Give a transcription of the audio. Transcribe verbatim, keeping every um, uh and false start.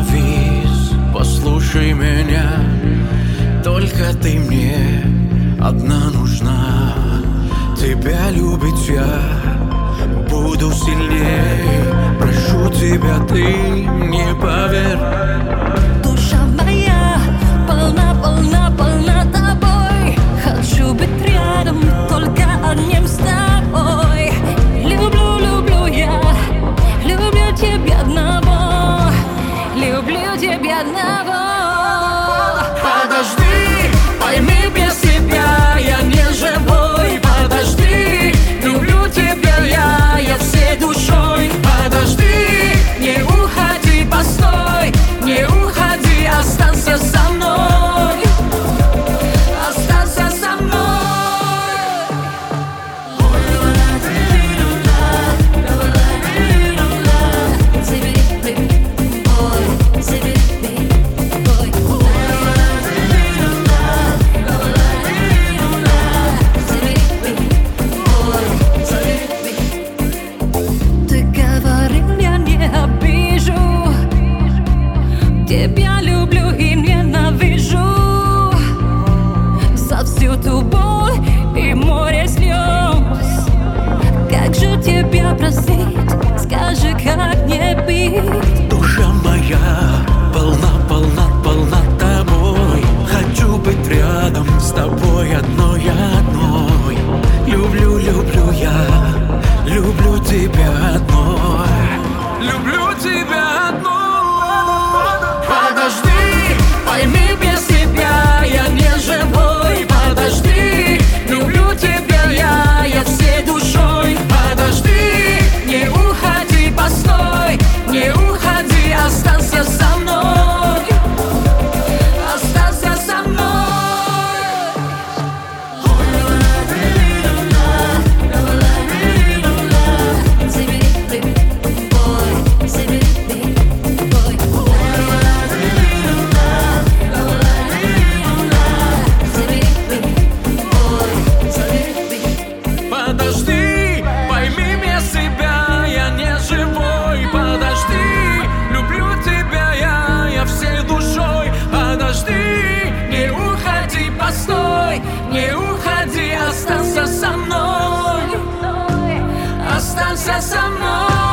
остановись, послушай меня. Только ты мне одна нужна. Тебя любить я буду сильнее. Прошу тебя, ты мне поверь. Душа моя полна, полна, полна тобой. Хочу быть рядом, только одним с тобой. Люблю, люблю я, люблю тебя одного. Люблю тебя одного. Подожди, пойми, без тебя я не живой. Подожди, люблю тебя я, я всей душой. Подожди, не уходи, постой, не уходи, останься со мной. Останься со мной. Тебя люблю и ненавижу за всю ту боль и море слез. Как же тебя простить? Скажи, как не бить? Душа моя полна, полна, полна тобой. Хочу быть рядом с тобой одной, одной. Люблю, люблю я, люблю тебя одной. Люблю тебя одной. Подожди, пойми, без тебя я не живой. Подожди, люблю тебя я, я всей душой. Подожди, не уходи, постой, не уходи, останься со мной. Останься со мной. Подожди, пойми, без тебя я не живой. Подожди, люблю тебя я, я всей душой. Подожди, не уходи, постой, не уходи, останься со мной. Останься со мной.